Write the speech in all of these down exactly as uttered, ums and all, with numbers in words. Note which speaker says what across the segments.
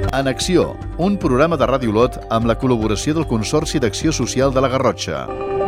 Speaker 1: En Acció, un programa de Ràdio Olot amb la col·laboració del Consorci d'Acció Social de la Garrotxa.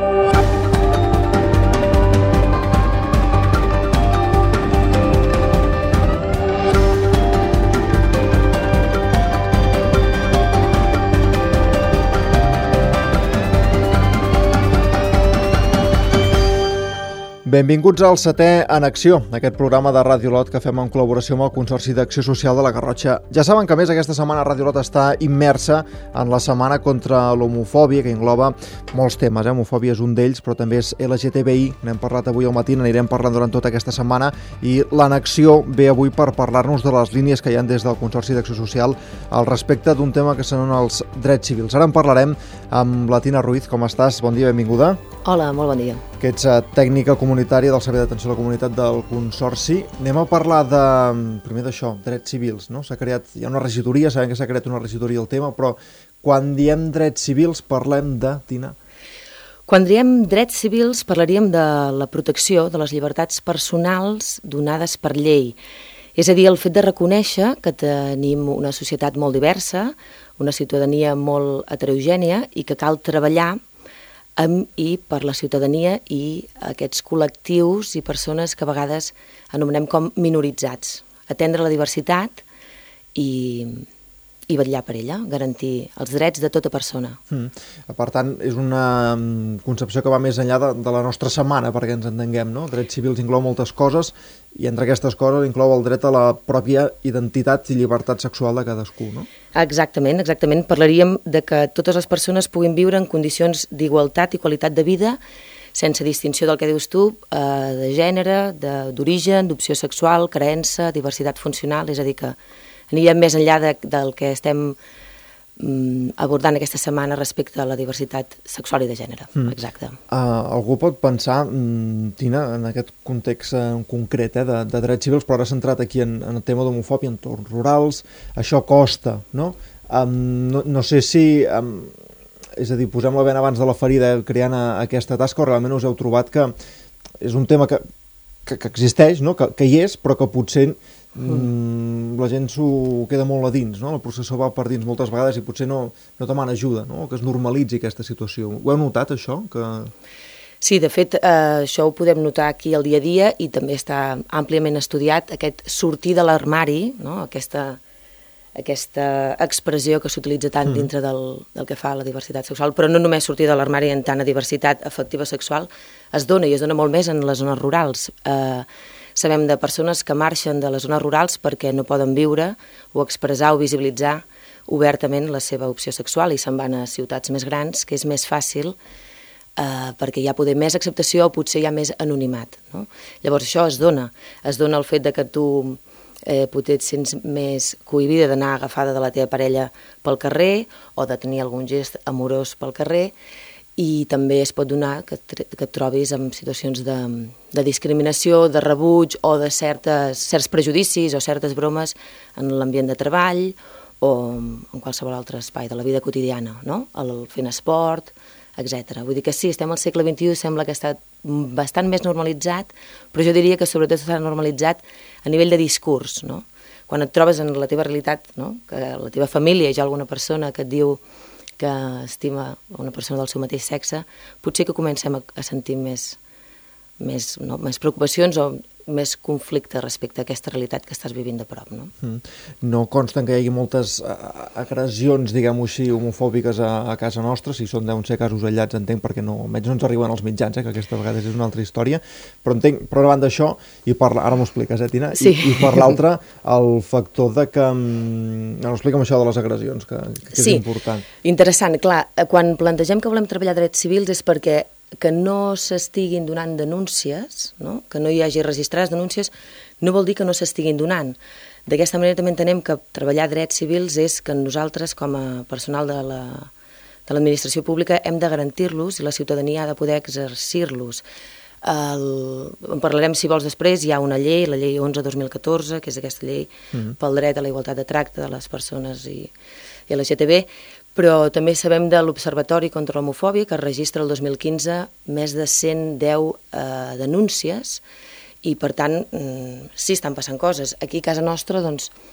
Speaker 2: Benvinguts al setè En Acció, aquest programa de Ràdio Olot que fem en col·laboració amb el Consorci d'Acció Social de la Garrotxa. Ja saben que, a més, aquesta setmana Ràdio Olot està immersa en la setmana contra l'homofòbia, que engloba molts temes. Eh? Homofòbia és un d'ells, però també és L G T B I. N'hem parlat avui al matí, n'anirem parlant durant tota aquesta setmana, i l'En Acció ve avui per parlar-nos de les línies que hi ha des del Consorci d'Acció Social al respecte d'un tema que són els drets civils. Ara en parlarem amb la Tina Ruiz. Com estàs? Bon dia, benvinguda.
Speaker 3: Hola, molt bon dia.
Speaker 2: Que ets tècnica comunitària del Servei d'Atenció a la Comunitat del Consorci. Anem a parlar de, primer d'això, drets civils, no? S'ha creat, hi ha una regidoria, sabem que s'ha creat una regidoria al tema, però quan diem drets civils parlem de, Tina?
Speaker 3: Quan diem drets civils parlaríem de la protecció de les llibertats personals donades per llei. És a dir, el fet de reconèixer que tenim una societat molt diversa, una ciutadania molt heterogènia i que cal treballar amb i per la ciutadania i aquests col·lectius i persones que a vegades anomenem com minoritzats. Atendre la diversitat i, i vetllar per ella, garantir els drets de tota persona.
Speaker 2: Mm. Per tant, és una concepció que va més enllà de, de la nostra setmana, perquè ens entenguem, no? Drets civils inclou moltes coses i entre aquestes coses inclou el dret a la pròpia identitat i llibertat sexual de cadascú, no?
Speaker 3: Exactament, exactament. Parlaríem de que totes les persones puguin viure en condicions d'igualtat i qualitat de vida sense distinció del que dius tu, eh, de gènere, d'origen, d'opció sexual, creença, diversitat funcional, és a dir que anirem més enllà de, del que estem mm, abordant aquesta setmana respecte a la diversitat sexual i de gènere. Mm. Exacte.
Speaker 2: Uh, algú pot pensar, mm, Tina, en aquest context en concret eh, de, de drets civils, però ara centrat aquí en, en el tema d'homofòbia, en entorns rurals, això costa, no? Um, no, no sé si... Um, és a dir, posem la bena abans de la ferida creant aquesta tasca, o realment us heu trobat que és un tema que, que, que existeix, no? que, que hi és, però que potser mm, la gent s'ho queda molt a dins, no? El processó va per dins moltes vegades i potser no, no demana ajuda, no? Que es normalitzi aquesta situació. Ho heu notat, això? Que...
Speaker 3: Sí, de fet, eh, això ho podem notar aquí al dia a dia i també està àmpliament estudiat, aquest sortir de l'armari, no? aquesta... aquesta expressió que s'utilitza tant dintre del, del que fa la diversitat sexual, però no només sortir de l'armari en tant a diversitat afectiva sexual, es dona i es dona molt més en les zones rurals. Eh, sabem de persones que marxen de les zones rurals perquè no poden viure o expressar o visibilitzar obertament la seva opció sexual i se'n van a ciutats més grans, que és més fàcil eh, perquè hi ha poder més acceptació o potser hi ha més anonimat. No? Llavors això es dona. Es dona el fet de que tu Eh, potser et sents més cohibida d'anar agafada de la teva parella pel carrer o de tenir algun gest amorós pel carrer, i també es pot donar que, que et trobis en situacions de, de discriminació, de rebuig o de certes, certs prejudicis o certes bromes en l'ambient de treball o en qualsevol altre espai de la vida quotidiana, no? El, fent esport, etcètera. Vull dir que sí, estem al segle vint-i-u, sembla que està bastant més normalitzat, però jo diria que sobretot està normalitzat a nivell de discurs, no? Quan et trobes en la teva realitat, no? Que a la teva família hi ha alguna persona que et diu que estima una persona del seu mateix sexe, potser que comencem a, a sentir més, més, no? més preocupacions o més conflicte respecte a aquesta realitat que estàs vivint de prop, no?
Speaker 2: Mm. No consten que hi hagi moltes agressions, diguem-ho així, homofòbiques a, a casa nostra, si són deuen ser casos aïllats, entenc, perquè no, almenys no ens arriben als mitjans, eh, que aquesta vegada és una altra història, però entenc, però davant d'això, i per, ara m'ho expliques, eh, Tina?
Speaker 3: Sí.
Speaker 2: I, i per l'altra, el factor de que... No, explica'm això de les agressions, que, que és
Speaker 3: sí.
Speaker 2: important.
Speaker 3: Interessant, clar, quan plantegem que volem treballar drets civils és perquè que no s'estiguin donant denúncies, no? Que no hi hagi registrades denúncies, no vol dir que no s'estiguin donant. D'aquesta manera també entenem que treballar drets civils és que nosaltres, com a personal de la, de l'administració pública, hem de garantir-los i la ciutadania ha de poder exercir-los. El, en parlarem, si vols, després. Hi ha una llei, la llei onze dos mil catorze, que és aquesta llei mm-hmm. pel dret a la igualtat de tracte de les persones i, i L G T B, però també sabem de l'Observatori contra l'Homofòbia, que registra el dos mil quinze més de cent deu eh, denúncies, i per tant mm, sí estan passant coses. Aquí a casa nostra doncs,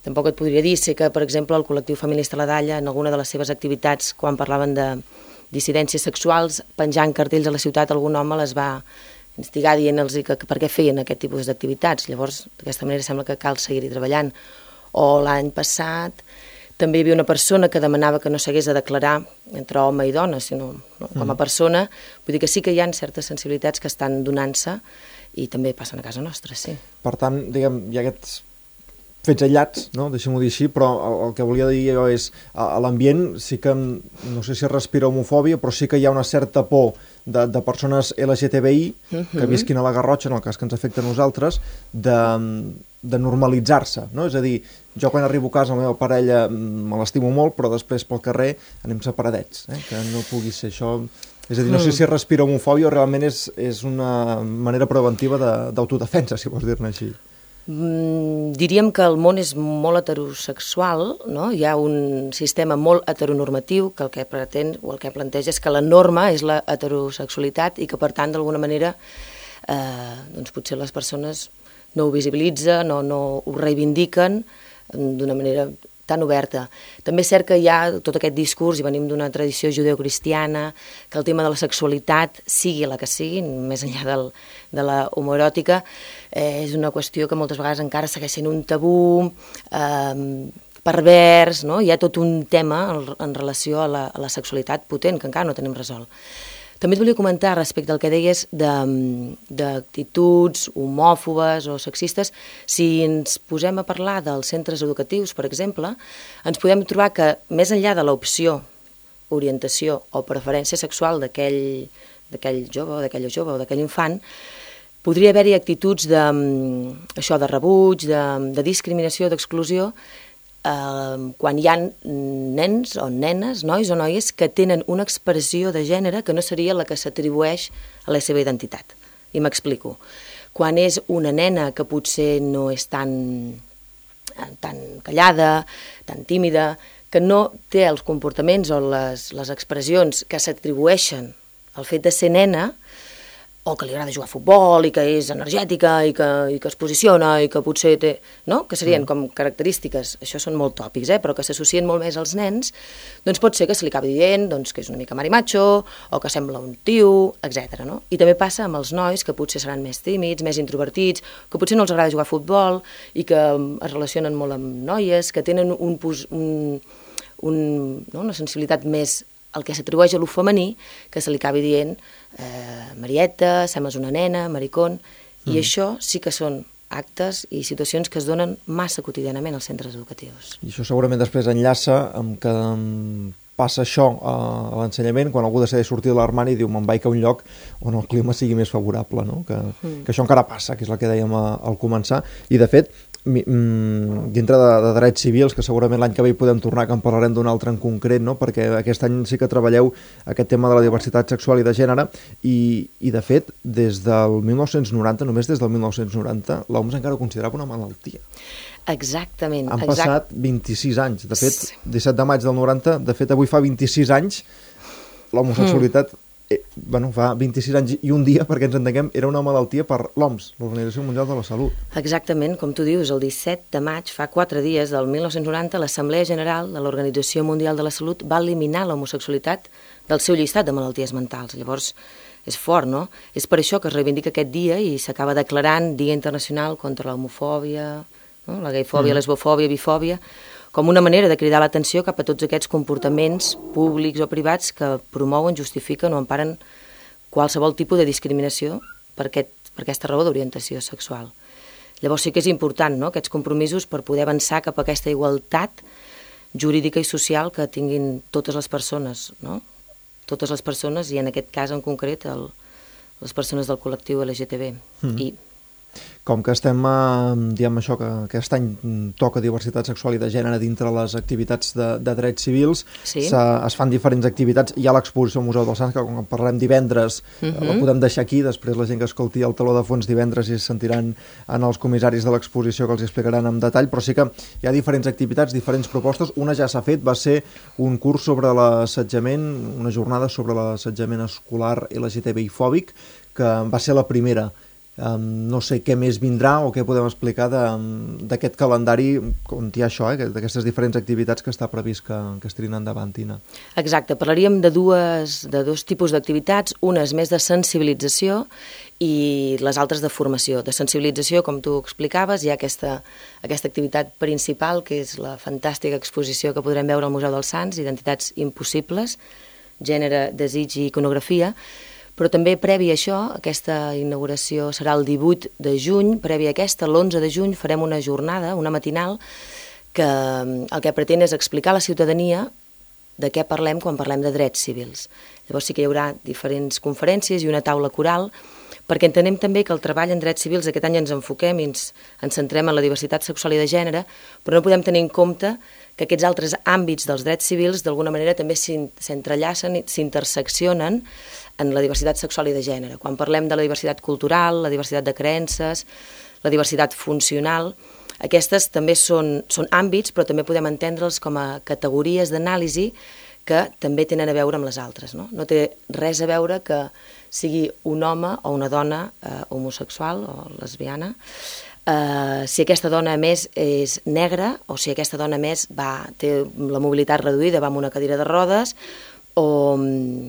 Speaker 3: tampoc et podria dir. Sé que, per exemple, el col·lectiu feminista La Dalla, en alguna de les seves activitats, quan parlaven de dissidències sexuals, penjant cartells a la ciutat, algun home les va instigar dient-los que, que per què feien aquest tipus d'activitats. Llavors, d'aquesta manera sembla que cal seguir-hi treballant. O l'any passat també hi havia una persona que demanava que no s'hagués de declarar entre home i dona, sinó no, com a persona. Vull dir que sí que hi ha certes sensibilitats que estan donant-se i també passen a casa nostra, sí.
Speaker 2: Per tant, diguem, hi ha aquests fets aïllats, no? Deixem-ho dir així, però el, el que volia dir jo és, a, a l'ambient sí que, no sé si respira homofòbia, però sí que hi ha una certa por de, de persones L G T B I uh-huh. que visquin a la Garrotxa, en el cas que ens afecta a nosaltres, de, de normalitzar-se, no? És a dir, jo quan arribo a casa la meva parella me l'estimo molt, però després pel carrer anem separadets, eh? Que no pugui ser això. És a dir, no sé si respira homofòbia o realment és, és una manera preventiva d'autodefensa, si vols dir-ne així.
Speaker 3: Mm, diríem que el món és molt heterosexual, no? Hi ha un sistema molt heteronormatiu que el que pretén o el que planteja és que la norma és la heterosexualitat i que, per tant, d'alguna manera, eh, doncs potser les persones no ho visibilitzen, no, no ho reivindiquen d'una manera tan oberta. També és cert que hi ha tot aquest discurs, i venim d'una tradició judeocristiana, que el tema de la sexualitat, sigui la que sigui, més enllà del, de la homoeròtica, eh, és una qüestió que moltes vegades encara segueix sent un tabú, eh, pervers, no? Hi ha tot un tema en, en relació a la, a la sexualitat potent, que encara no tenim resolt. També et volia comentar respecte al que deies d'actituds homòfobes o sexistes. Si ens posem a parlar dels centres educatius, per exemple, ens podem trobar que més enllà de l'opció, orientació o preferència sexual d'aquell d'aquell jove o d'aquella jove o d'aquell infant, podria haver-hi actituds de, això, de rebuig, de, de discriminació, d'exclusió, Uh, quan hi ha nens o nenes, nois o noies que tenen una expressió de gènere que no seria la que s'atribueix a la seva identitat. I m'explico. Quan és una nena que potser no és tan, tan callada, tan tímida, que no té els comportaments o les, les expressions que s'atribueixen al fet de ser nena, o que li agrada jugar a futbol i que és energètica i que, i que es posiciona i que potser té... No? Que serien com característiques, això són molt tòpics, eh? Però que s'associen molt més als nens, doncs pot ser que se li acabi dient doncs, que és una mica marimacho o que sembla un tio, etcètera. No? I també passa amb els nois que potser seran més tímids, més introvertits, que potser no els agrada jugar a futbol i que es relacionen molt amb noies, que tenen un, un, un, no? una sensibilitat més el que s'atribueix a lo femení, que se li acabi dient eh, Marieta, sembles una nena, maricón, mm. i això sí que són actes i situacions que es donen massa quotidianament als centres educatius.
Speaker 2: I això segurament després enllaça amb que passa això a l'ensenyament, quan algú decideix sortir de l'armari i diu me'n vaig a un lloc on el clima sigui més favorable, no? Que, mm. que això encara passa, que és el que dèiem a, al començar, i de fet dintre de, de drets civils, que segurament l'any que ve hi podem tornar, que en parlarem d'un altre en concret, no? Perquè aquest any sí que treballeu aquest tema de la diversitat sexual i de gènere i, i de fet, des del mil nou-cents noranta, només des del mil nou-cents noranta, l'O M S encara ho considerava una malaltia.
Speaker 3: Exactament.
Speaker 2: Han
Speaker 3: exact...
Speaker 2: passat vint-i-sis anys. De fet, disset de maig del noranta, de fet, avui fa vint-i-sis anys, l'homosexualitat mm. Eh, bueno, fa vint-i-sis anys i un dia, perquè ens entenguem, era una malaltia per l'O M S, l'Organització Mundial de la Salut.
Speaker 3: Exactament, com tu dius, el disset de maig, fa quatre dies del mil nou-cents noranta, l'Assemblea General de l'Organització Mundial de la Salut va eliminar l'homosexualitat del seu llistat de malalties mentals. Llavors, és fort, no? És per això que es reivindica aquest dia i s'acaba declarant Dia Internacional contra l'homofòbia, no? La gaifòbia, mm. lesbofòbia, bifòbia, com una manera de cridar l'atenció cap a tots aquests comportaments públics o privats que promouen, justifiquen o emparen qualsevol tipus de discriminació per, aquest, per aquesta raó d'orientació sexual. Llavors sí que és important, no?, aquests compromisos per poder avançar cap a aquesta igualtat jurídica i social que tinguin totes les persones, no? Totes les persones i en aquest cas en concret el, les persones del col·lectiu L G T B. Mm. I
Speaker 2: com que estem, eh, diem això, que aquest any toca diversitat sexual i de gènere dintre les activitats de, de drets civils, sí. es fan diferents activitats. Hi ha l'exposició al Museu del Sants, que quan parlem divendres, uh -huh. la podem deixar aquí, després la gent que escolti el taló de fons divendres i es sentiran en els comissaris de l'exposició que els explicaran en detall, però sí que hi ha diferents activitats, diferents propostes. Una ja s'ha fet, va ser un curs sobre l'assetjament, una jornada sobre l'assetjament escolar L G T B I fòbic, que va ser la primera. Um, no sé què més vindrà o què podem explicar d'aquest calendari on hi ha això, eh, d'aquestes diferents activitats que està previst que, que es tirin endavant, Tina.
Speaker 3: Exacte, parlaríem de, dues, de dos tipus d'activitats, unes més de sensibilització i les altres de formació. De sensibilització, com tu explicaves, hi ha aquesta, aquesta activitat principal, que és la fantàstica exposició que podrem veure al Museu dels Sants, Identitats impossibles, gènere, desig i iconografia. Però també previ a això, aquesta inauguració serà el divuit de juny, previ a aquesta, l'onze de juny, farem una jornada, una matinal, que el que pretén és explicar a la ciutadania de què parlem quan parlem de drets civils. Llavors sí que hi haurà diferents conferències i una taula coral, perquè entenem també que el treball en drets civils aquest any ens enfoquem i ens, ens centrem en la diversitat sexual i de gènere, però no podem tenir en compte que aquests altres àmbits dels drets civils d'alguna manera també s'entrellacen i s'interseccionen en la diversitat sexual i de gènere. Quan parlem de la diversitat cultural, la diversitat de creences, la diversitat funcional, aquestes també són, són àmbits, però també podem entendre'ls com a categories d'anàlisi que també tenen a veure amb les altres. No, no té res a veure que sigui un home o una dona eh, homosexual o lesbiana, Uh, si aquesta dona a més és negra o si aquesta dona a més va, té la mobilitat reduïda, va amb una cadira de rodes o um,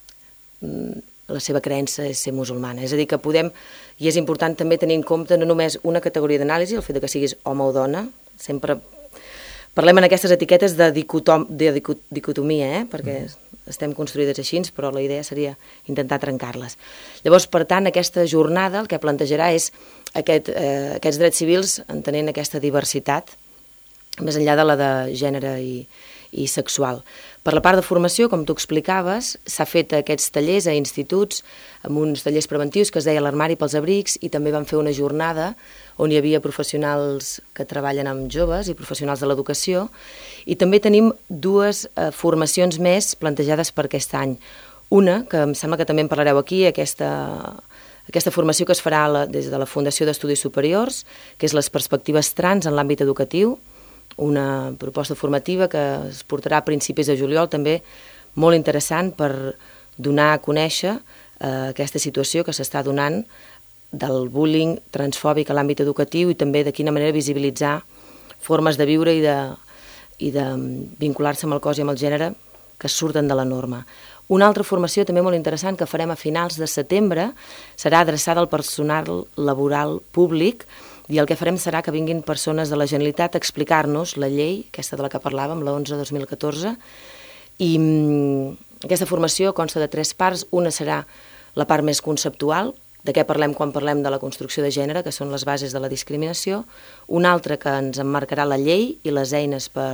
Speaker 3: la seva creença és ser musulmana. És a dir, que podem, i és important també tenir en compte no només una categoria d'anàlisi, el fet de que siguis home o dona, sempre parlem en aquestes etiquetes de, dicotom, de dicotomia, eh? Perquè estem construïdes així, però la idea seria intentar trencar-les. Llavors, per tant, aquesta jornada el que plantejarà és aquest, eh, aquests drets civils entenent aquesta diversitat, més enllà de la de gènere i, i sexual. Per la part de formació, com tu explicaves, s'ha fet aquests tallers a instituts, amb uns tallers preventius que es deia l'Armari pels abrics, i també van fer una jornada on hi havia professionals que treballen amb joves i professionals de l'educació, i també tenim dues eh, formacions més plantejades per aquest any. Una, que em sembla que també en parlareu aquí, aquesta, aquesta formació que es farà la, des de la Fundació d'Estudis Superiors, que és les perspectives trans en l'àmbit educatiu, una proposta formativa que es portarà a principis de juliol, també molt interessant per donar a conèixer eh, aquesta situació que s'està donant del bullying transfòbic a l'àmbit educatiu i també de quina manera visibilitzar formes de viure i de, i de vincular-se amb el cos i amb el gènere que surten de la norma. Una altra formació també molt interessant que farem a finals de setembre serà adreçada al personal laboral públic i el que farem serà que vinguin persones de la Generalitat a explicar-nos la llei, aquesta de la que parlàvem, la onze dos mil catorze, i aquesta formació consta de tres parts. Una serà la part més conceptual, de què parlem quan parlem de la construcció de gènere, que són les bases de la discriminació, una altra que ens emmarcarà la llei i les eines per,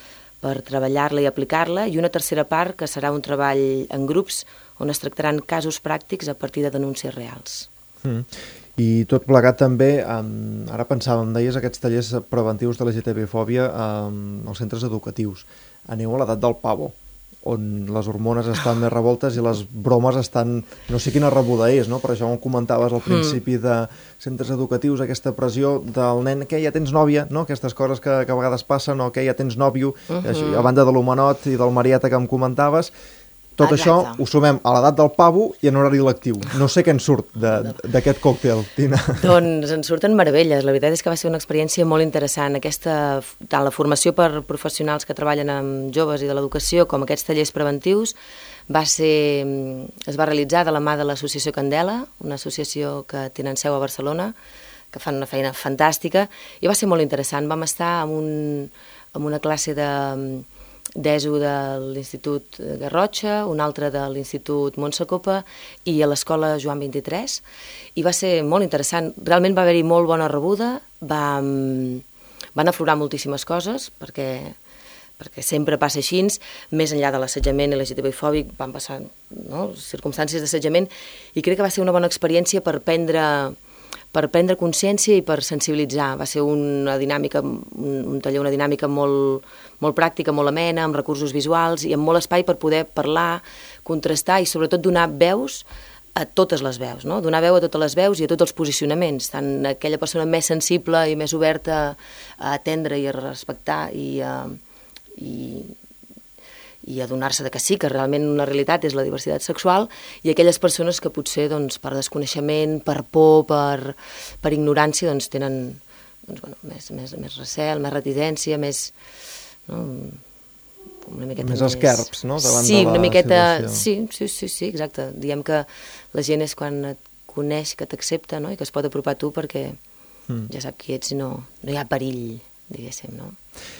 Speaker 3: per treballar-la i aplicar-la, i una tercera part que serà un treball en grups on es tractaran casos pràctics a partir de denúncies reals.
Speaker 2: Mm. I tot plegat també, um, ara pensàvem, deies aquests tallers preventius de la L G T B-fòbia um, als centres educatius. Aneu a l'edat del pavo, on les hormones estan més revoltes i les bromes estan... No sé quina rebuda és, no? Per això ho comentaves al principi de centres educatius, aquesta pressió del nen que ja tens nòvia, no? Aquestes coses que, que a vegades passen, o que ja tens nòvio, uh -huh. així, a banda de l'homenot i del Marieta que em comentaves. Tot Exacte. Això ho sumem a l'edat del pavo i en horari lectiu. No sé què en surt d'aquest còctel, Tina.
Speaker 3: Doncs en surten meravelles. La veritat és que va ser una experiència molt interessant. Aquesta, tant la formació per professionals que treballen amb joves i de l'educació com aquests tallers preventius va ser, es va realitzar de la mà de l'associació Candela, una associació que tenen seu a Barcelona, que fan una feina fantàstica, i va ser molt interessant. Vam estar en, un, en una classe de... d'E S O de l'Institut Garrotxa, una altra de l'Institut Montsecopa i a l'Escola Joan vint-i-tres, i va ser molt interessant. Realment va haver-hi molt bona rebuda, va, van aflorar moltíssimes coses, perquè, perquè sempre passa així, més enllà de l'assetjament i L G T B-fòbic van passar, no?, circumstàncies d'assetjament, i crec que va ser una bona experiència per prendre... per prendre consciència i per sensibilitzar. Va ser una dinàmica, un, un taller, una dinàmica molt, molt pràctica, molt amena, amb recursos visuals i amb molt espai per poder parlar, contrastar i sobretot donar veus a totes les veus, no? Donar veu a totes les veus i a tots els posicionaments, tant aquella persona més sensible i més oberta a atendre i a respectar i a, i, i adonar-se de que sí, que realment una realitat és la diversitat sexual, i aquelles persones que potser doncs, per desconeixement, per por, per, per ignorància, doncs, tenen doncs, bueno, més, més, més recel, més reticència, més... No, una miqueta
Speaker 2: més esquerps, no? Davant
Speaker 3: sí,
Speaker 2: de la
Speaker 3: una miqueta...
Speaker 2: situació.
Speaker 3: Sí, sí, sí, sí, exacte. Diem que la gent és quan et coneix, que t'accepta, no? I que es pot apropar a tu perquè mm. ja sap qui ets i no, no hi ha perill, diguéssim, no?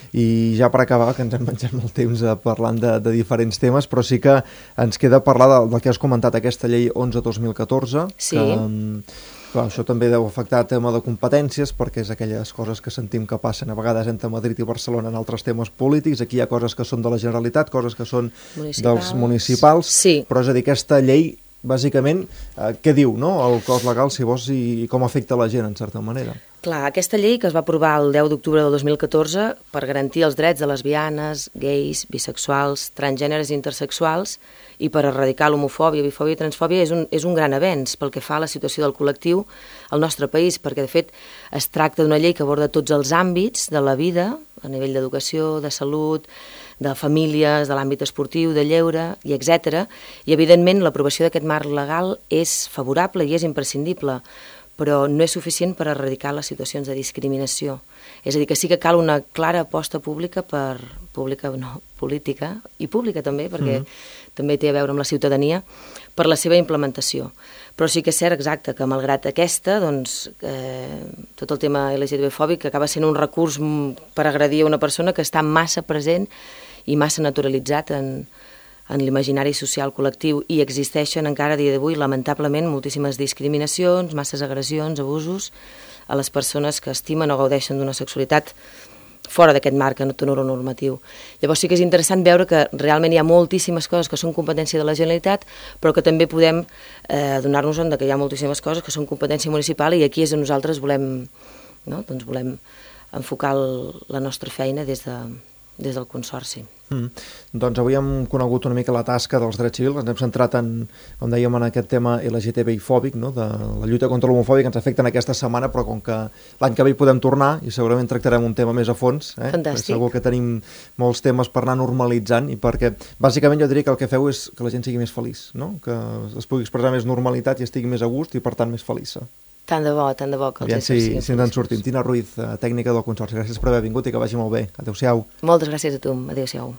Speaker 2: I ja per acabar, que ens hem menjat molt temps parlant de, de diferents temes, però sí que ens queda parlar del, del que has comentat, aquesta llei onze dos mil catorze,
Speaker 3: sí.
Speaker 2: que clar, això també deu afectar el tema de competències, perquè és aquelles coses que sentim que passen a vegades entre Madrid i Barcelona en altres temes polítics. Aquí hi ha coses que són de la Generalitat, coses que són municipals. dels municipals,
Speaker 3: sí.
Speaker 2: Però és a dir, aquesta llei bàsicament, eh, què diu, no? El cos legal, si vols, i, i com afecta la gent, en certa manera.
Speaker 3: Clar, aquesta llei que es va aprovar el deu d'octubre del dos mil catorze per garantir els drets de lesbianes, gais, bisexuals, transgèneres i intersexuals i per erradicar l'homofòbia, bifòbia i transfòbia és un, és un gran avenç pel que fa a la situació del col·lectiu al nostre país, perquè de fet es tracta d'una llei que aborda tots els àmbits de la vida, a nivell d'educació, de salut, de famílies, de l'àmbit esportiu, de lleure, i etcètera. I evidentment l'aprovació d'aquest marc legal és favorable i és imprescindible, però no és suficient per erradicar les situacions de discriminació. És a dir, que sí que cal una clara aposta pública per pública, no, política, i pública també, perquè mm. també té a veure amb la ciutadania, per la seva implementació. Però sí que és cert, exacte, que malgrat aquesta, doncs, eh, tot el tema L G T B-fòbic acaba sent un recurs per agredir a una persona que està massa present i massa naturalitzat en, en l'imaginari social col·lectiu, i existeixen encara a dia d'avui, lamentablement, moltíssimes discriminacions, masses agressions, abusos a les persones que estimen o gaudeixen d'una sexualitat fora d'aquest marc heteronormatiu. Llavors sí que és interessant veure que realment hi ha moltíssimes coses que són competència de la Generalitat, però que també podem eh, adonar-nos de que hi ha moltíssimes coses que són competència municipal, i aquí és on nosaltres volem, no? doncs volem enfocar el, la nostra feina des de... des del Consorci.
Speaker 2: Mm. Doncs avui hem conegut una mica la tasca dels drets civils, ens hem centrat en, com dèiem, en aquest tema L G T B I-fòbic, no? De la lluita contra l'homofòbia que ens afecta en aquesta setmana, però com que l'any que ve hi podem tornar i segurament tractarem un tema més a fons, eh?
Speaker 3: Fantàstic.
Speaker 2: Segur que tenim molts temes per anar normalitzant, i perquè bàsicament jo diria que el que feu és que la gent sigui més feliç, no? Que es pugui expressar més normalitat i estigui més a gust i per tant més feliça.
Speaker 3: Tant de bo, tant de bo. Que
Speaker 2: Aviam si, si ens en sortim. Tina Ruiz, tècnica del Consorci, gràcies per haver vingut i que vagi molt bé. Adéu-siau.
Speaker 3: Moltes gràcies a tu. Adéu-siau.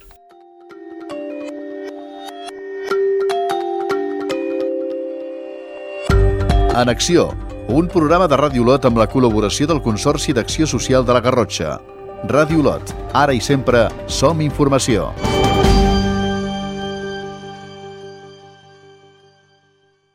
Speaker 1: En Acció, un programa de Ràdio Olot amb la col·laboració del Consorci d'Acció Social de la Garrotxa. Ràdio Olot, ara i sempre som informació.